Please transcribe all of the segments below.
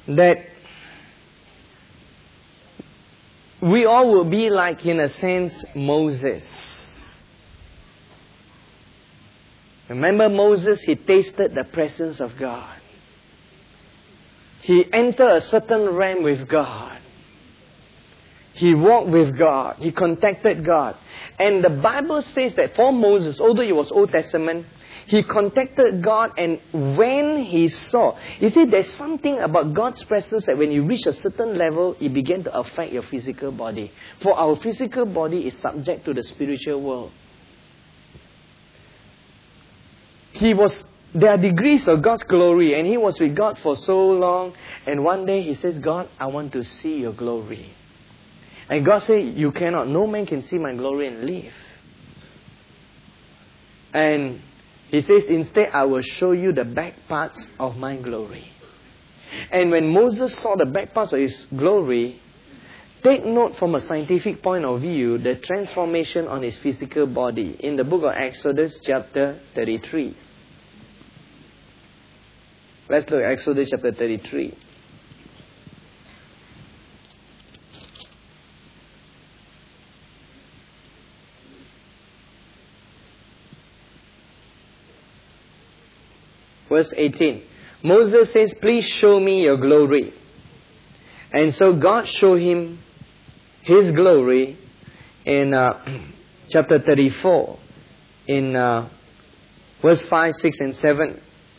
that we all will be like, in a sense, Moses. Remember Moses, he tasted the presence of God. He entered a certain realm with God. He walked with God. He contacted God. And the Bible says that for Moses, although it was Old Testament, he contacted God, and when he saw, you see, there's something about God's presence that when you reach a certain level, it began to affect your physical body. For our physical body is subject to the spiritual world. There are degrees of God's glory, and he was with God for so long, and one day he says, God, I want to see your glory. And God said, you cannot. No man can see my glory and live. And he says, instead, I will show you the back parts of my glory. And when Moses saw the back parts of his glory, take note from a scientific point of view, the transformation on his physical body. In the book of Exodus chapter 33. Let's look at Exodus chapter 33. Verse 18. Moses says, please show me your glory. And so God showed him His glory in chapter 34. In verse 5, 6 and 7.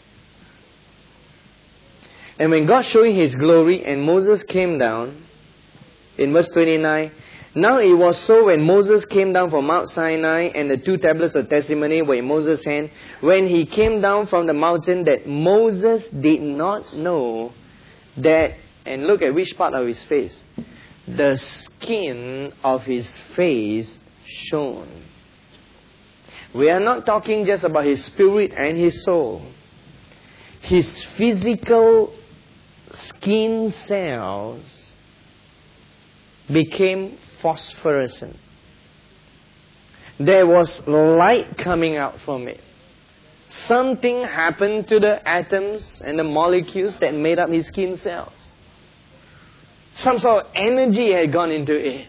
And when God showed him His glory and Moses came down, in verse 29, now it was so when Moses came down from Mount Sinai and the 2 tablets of testimony were in Moses' hand, when he came down from the mountain, that Moses did not know that, and look at which part of his face, the skin of his face shone. We are not talking just about his spirit and his soul. His physical skin cells became phosphorescent. There was light coming out from it. Something happened to the atoms and the molecules that made up his skin cells. Some sort of energy had gone into it.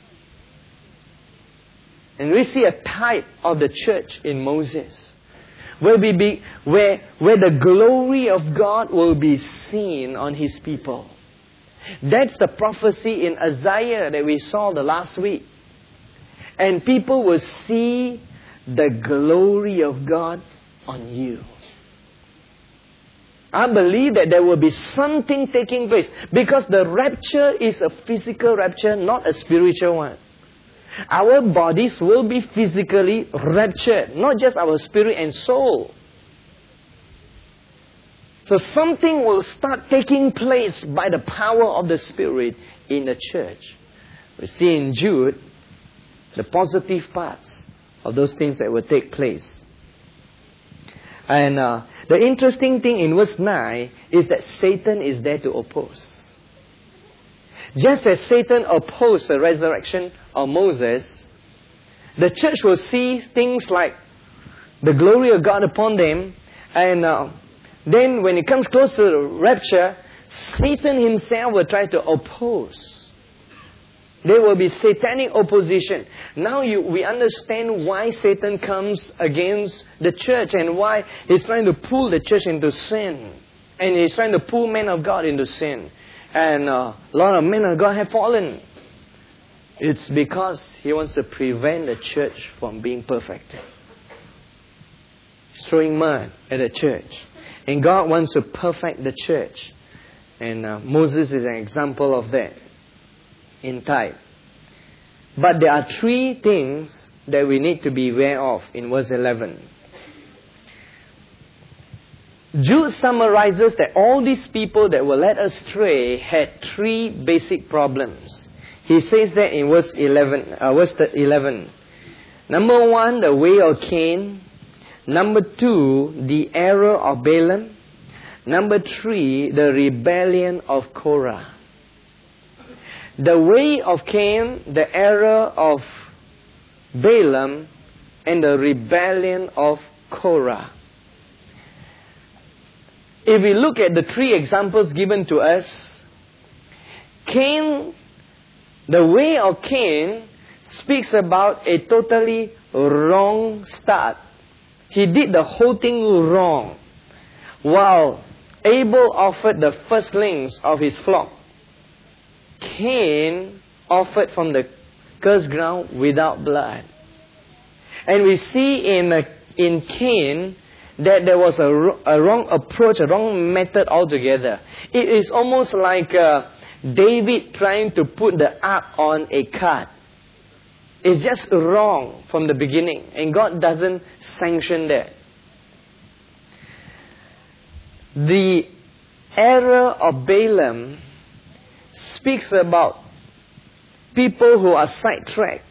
And we see a type of the church in Moses, where the glory of God will be seen on His people. That's the prophecy in Isaiah that we saw the last week. And people will see the glory of God on you. I believe that there will be something taking place, because the rapture is a physical rapture, not a spiritual one. Our bodies will be physically raptured, not just our spirit and soul. So something will start taking place by the power of the Spirit in the church. We see in Jude the positive parts of those things that will take place. And the interesting thing in verse 9 is that Satan is there to oppose. Just as Satan opposed the resurrection of Moses, the church will see things like the glory of God upon them, and then when it comes close to the rapture, Satan himself will try to oppose. There will be satanic opposition. Now we understand why Satan comes against the church and why he's trying to pull the church into sin. And he's trying to pull men of God into sin. And a lot of men of God have fallen. It's because he wants to prevent the church from being perfected. He's throwing mud at the church. And God wants to perfect the church. And Moses is an example of that in type. But there are 3 things that we need to be aware of in verse 11. Jude summarizes that all these people that were led astray had 3 basic problems. He says that in verse 11. Number 1, the way of Cain. Number 2, the error of Balaam. Number 3, the rebellion of Korah. The way of Cain, the error of Balaam, and the rebellion of Korah. if we look at the three examples given to us, Cain, the way of Cain speaks about a totally wrong start. He did the whole thing wrong. While Abel offered the firstlings of his flock, Cain offered from the cursed ground without blood. And we see in Cain that there was a wrong approach, a wrong method altogether. It is almost like David trying to put the ark on a cart. It's just wrong from the beginning, and God doesn't sanction that. The error of Balaam speaks about people who are sidetracked.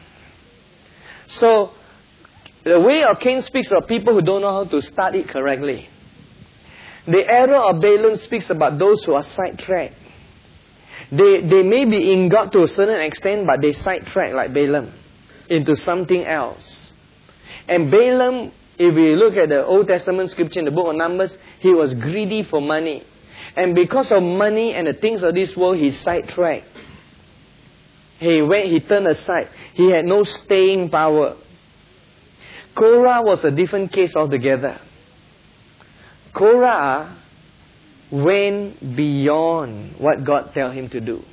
So, the way of Cain speaks of people who don't know how to start it correctly. The error of Balaam speaks about those who are sidetracked. They may be in God to a certain extent, but they sidetrack like Balaam into something else. And Balaam, if we look at the Old Testament scripture in the book of Numbers, he was greedy for money. And because of money and the things of this world, he sidetracked. He turned aside. He had no staying power. Korah was a different case altogether. Korah went beyond what God tell him to do.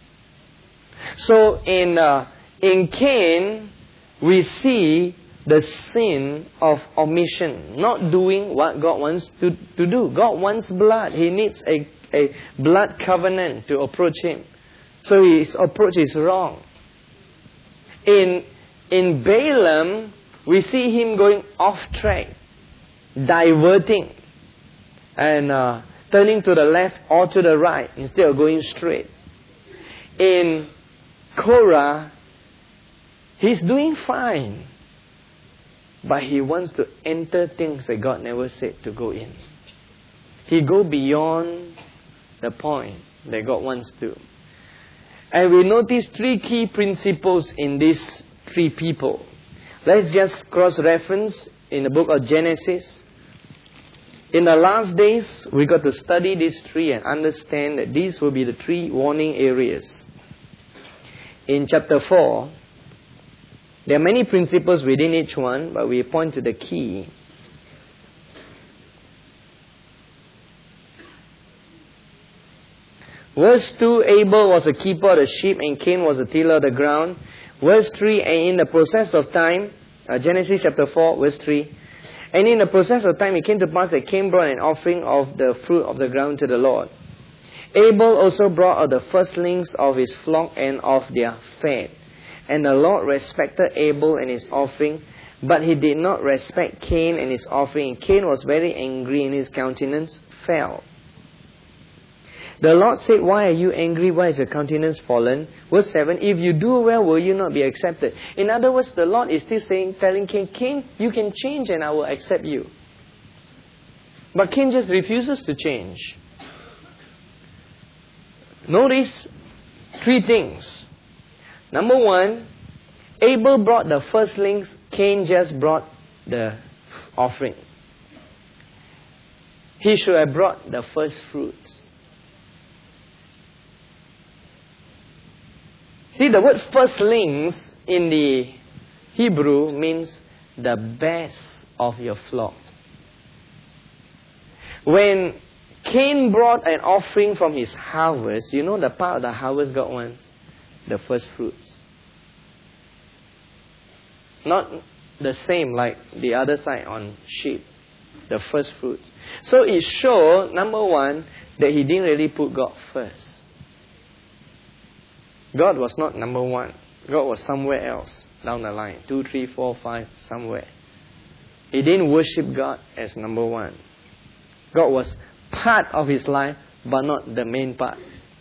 So in Cain, we see the sin of omission, not doing what God wants to do. God wants blood. He needs a blood covenant to approach Him. So his approach is wrong. In Balaam, we see him going off track, diverting, and turning to the left or to the right instead of going straight. In Korah, he's doing fine, but he wants to enter things that God never said to go in. He go beyond the point that God wants to. And we notice three key principles in these three people. Let's just cross-reference in the book of Genesis. In the last days, we got to study these three and understand that these will be the three warning areas. In chapter 4, there are many principles within each one, but we point to the key. Verse 2, Abel was a keeper of the sheep and Cain was a tiller of the ground. Verse 3, and in the process of time, Genesis chapter 4, verse 3, and in the process of time it came to pass that Cain brought an offering of the fruit of the ground to the Lord. Abel also brought of the firstlings of his flock and of their fat. And the Lord respected Abel and his offering, but he did not respect Cain and his offering. And Cain was very angry and his countenance fell. The Lord said, why are you angry? Why is your countenance fallen? Verse 7, if you do well, will you not be accepted? In other words, the Lord is still telling Cain, Cain, you can change and I will accept you. But Cain just refuses to change. Notice three things. Number one, Abel brought the firstlings, Cain just brought the offering. He should have brought the first fruits. See, the word firstlings in the Hebrew means the best of your flock. When Cain brought an offering from his harvest, you know the part of the harvest God wants? The first fruits. Not the same like the other side on sheep. The first fruits. So it showed, number one, that he didn't really put God first. God was not number one. God was somewhere else down the line. 2, 3, 4, 5, somewhere. He didn't worship God as number one. God was part of his life, but not the main part.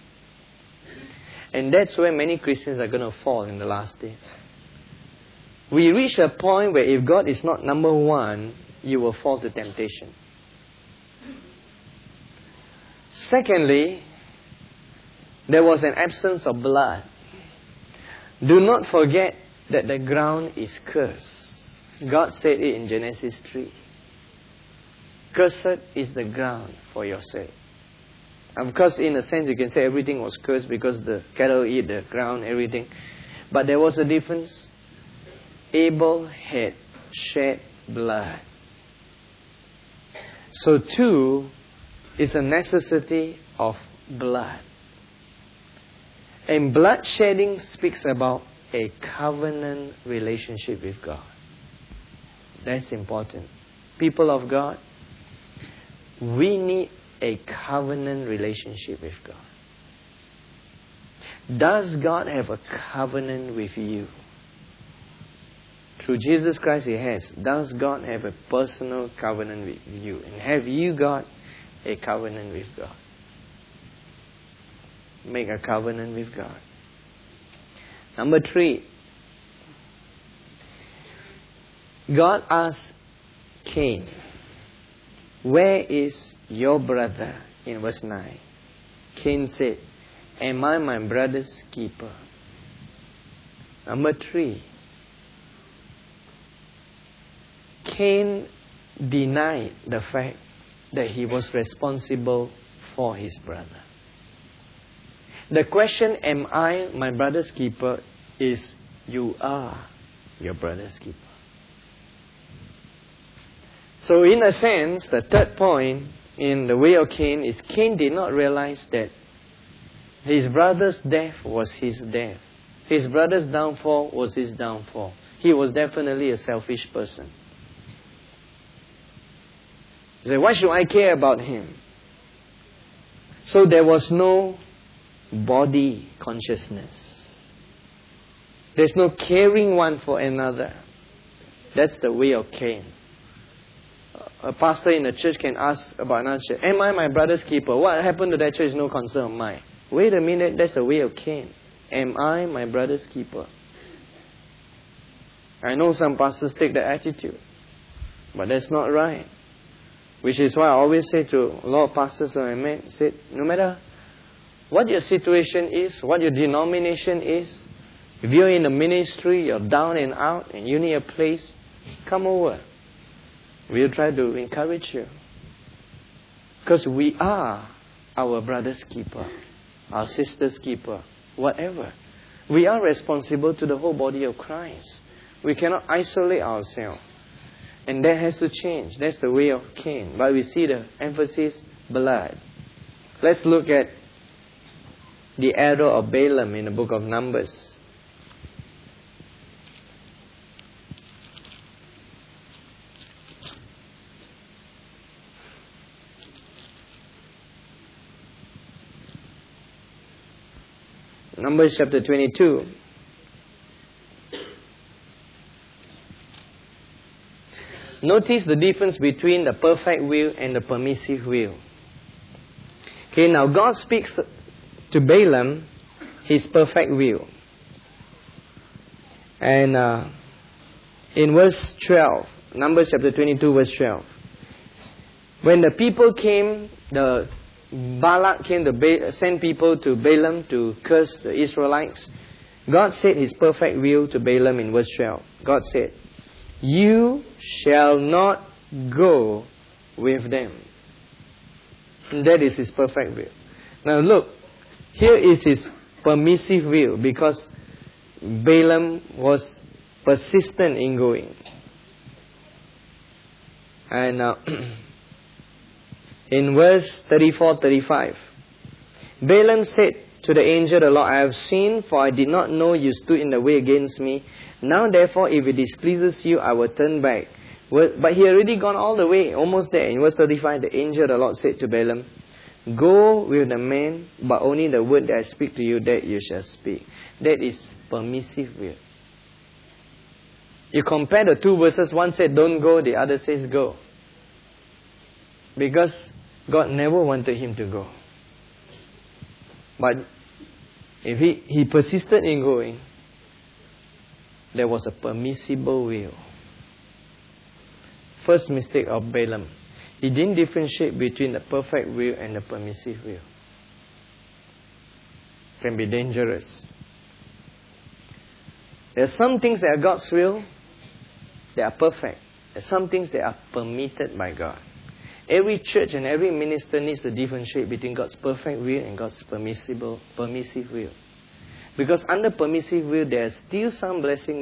And that's where many Christians are going to fall in the last days. We reach a point where if God is not number one, you will fall to temptation. Secondly, there was an absence of blood. Do not forget that the ground is cursed. God said it in Genesis 3. Cursed is the ground for your sake. Of course, in a sense, you can say everything was cursed because the cattle eat the ground, everything. But there was a difference. Abel had shed blood. So too is a necessity of blood. And blood shedding speaks about a covenant relationship with God. That's important. People of God, we need a covenant relationship with God. Does God have a covenant with you? Through Jesus Christ He has. Does God have a personal covenant with you? And have you got a covenant with God? Make a covenant with God. Number 3. God asked Cain, where is your brother? In verse 9. Cain said, am I my brother's keeper? Number 3. Cain denied the fact that he was responsible for his brother. The question, am I my brother's keeper, is you are your brother's keeper. So in a sense, the third point in the way of Cain is Cain did not realize that his brother's death was his death. His brother's downfall was his downfall. He was definitely a selfish person. He said, why should I care about him? So there was no body consciousness. There's no caring one for another. That's the way of Cain. A pastor in the church can ask about another church, am I my brother's keeper? What happened to that church is no concern of mine. Wait a minute, that's the way of Cain. Am I my brother's keeper? I know some pastors take that attitude, but that's not right. Which is why I always say to a lot of pastors when I met, said, no matter what your situation is, what your denomination is, if you're in the ministry, you're down and out, and you need a place, come over. We'll try to encourage you. Because we are our brother's keeper, our sister's keeper, whatever. We are responsible to the whole body of Christ. We cannot isolate ourselves. And that has to change. That's the way of Cain. But we see the emphasis, blood. Let's look at the arrow of Balaam in the book of Numbers. Numbers chapter 22. Notice the difference between the perfect will and the permissive will. Okay, now God speaks to Balaam His perfect will. And in verse 12, Numbers chapter 22 verse 12. When the people came, the Balak came to send people to Balaam to curse the Israelites. God said His perfect will to Balaam in verse 12. God said, you shall not go with them. And that is His perfect will. Now look, here is His permissive will because Balaam was persistent in going. And in verse 34-35, Balaam said to the angel of the Lord, I have sinned, for I did not know you stood in the way against me. Now therefore, if it displeases you, I will turn back. But he had already gone all the way, almost there. In verse 35, the angel of the Lord said to Balaam, go with the man, but only the word that I speak to you, that you shall speak. That is permissive will. You compare the two verses, one said don't go, the other says go. Because God never wanted him to go. But if he persisted in going, there was a permissible will. First mistake of Balaam. He didn't differentiate between the perfect will and the permissive will. It can be dangerous. There are some things that are God's will, they are perfect. There are some things that are permitted by God. Every church and every minister needs to differentiate between God's perfect will and God's permissive will. Because under permissive will, there are still some blessing